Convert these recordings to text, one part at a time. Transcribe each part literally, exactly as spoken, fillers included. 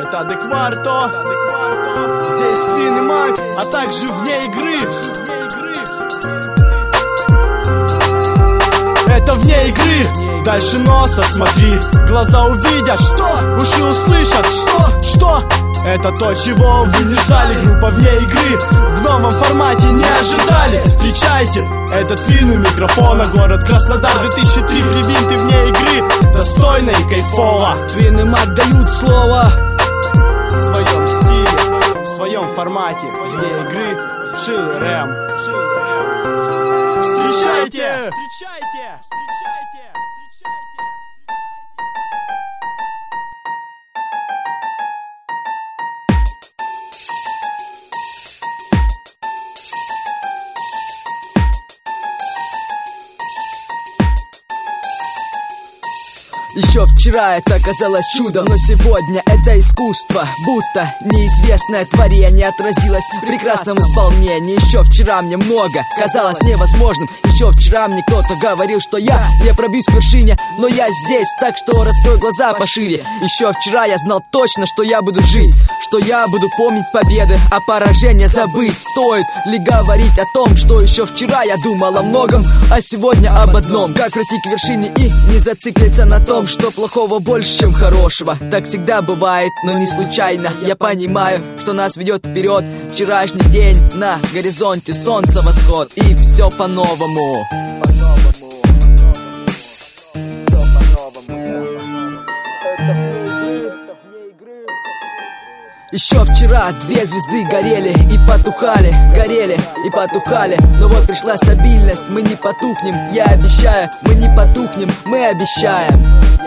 Это Декварто. Здесь Твин и Мак, а также вне игры. Это вне игры. Дальше носа смотри, глаза увидят, что уши услышат, что, что. Это то, чего вы не ждали. Группа вне игры в новом формате не ожидали. Встречайте, это Твин у микрофона. Город Краснодар, две тысячи три, фривинты вне игры. Достойно и кайфово. Твин и Мак дают слово В своем стиле, в своем формате. Вне игры, Шил Рэм. Встречайте! Встречайте! Встречайте! Еще вчера это казалось чудом, но сегодня это искусство. Будто неизвестное творение отразилось в прекрасном исполнении. Еще вчера мне много казалось невозможным. Еще вчера мне кто-то говорил, что я не пробьюсь к вершине, но я здесь, так что раскрой глаза пошире. Еще вчера я знал точно, что я буду жить, что я буду помнить победы, а поражение забыть. Стоит ли говорить о том, что еще вчера я думал о многом, а сегодня об одном: как пройти к вершине и не зациклиться на том, что плохого больше, чем хорошего. Так всегда бывает, но не случайно. Я понимаю, что нас ведет вперед вчерашний день. На горизонте солнца восход, и все по-новому. Еще вчера две звезды горели и потухали, горели и потухали. Но вот пришла стабильность, мы не потухнем. Я обещаю, мы не потухнем, мы обещаем.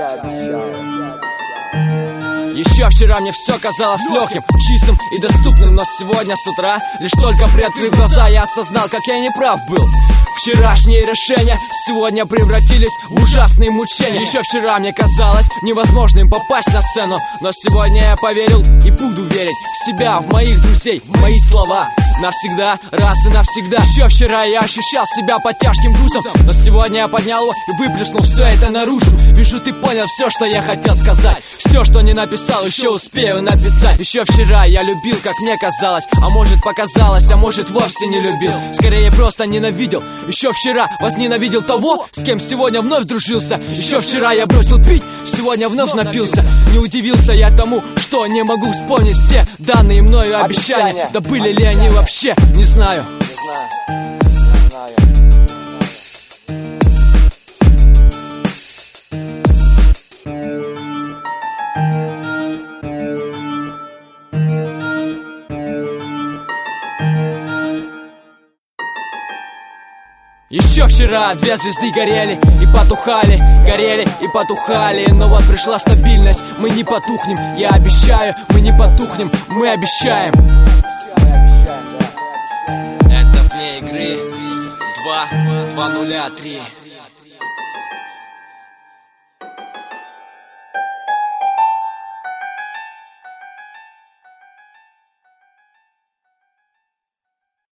Еще вчера мне все казалось легким, чистым и доступным, но сегодня с утра, лишь только приоткрыв глаза, я осознал, как я неправ был. Вчерашние решения сегодня превратились в ужасные мучения. Еще вчера мне казалось невозможным попасть на сцену, но сегодня я поверил и буду верить в себя, в моих друзей, в мои слова. Навсегда, раз и навсегда. Еще вчера я ощущал себя под тяжким грузом, но сегодня я поднял его и выплеснул все это наружу. Вижу, ты понял все, что я хотел сказать. Все, что не написал, еще успею написать. Еще вчера я любил, как мне казалось, а может показалось, а может вовсе не любил. Скорее просто ненавидел. Еще вчера возненавидел того, с кем сегодня вновь дружился. Еще вчера я бросил пить, сегодня вновь напился. Не удивился я тому, что не могу вспомнить все данные мною обещания. Да были ли они вообще, не знаю. Еще вчера две звезды горели и потухали, горели и потухали. Но вот пришла стабильность, мы не потухнем. Я обещаю, мы не потухнем, мы обещаем. Это вне игры. Два, два нуля три.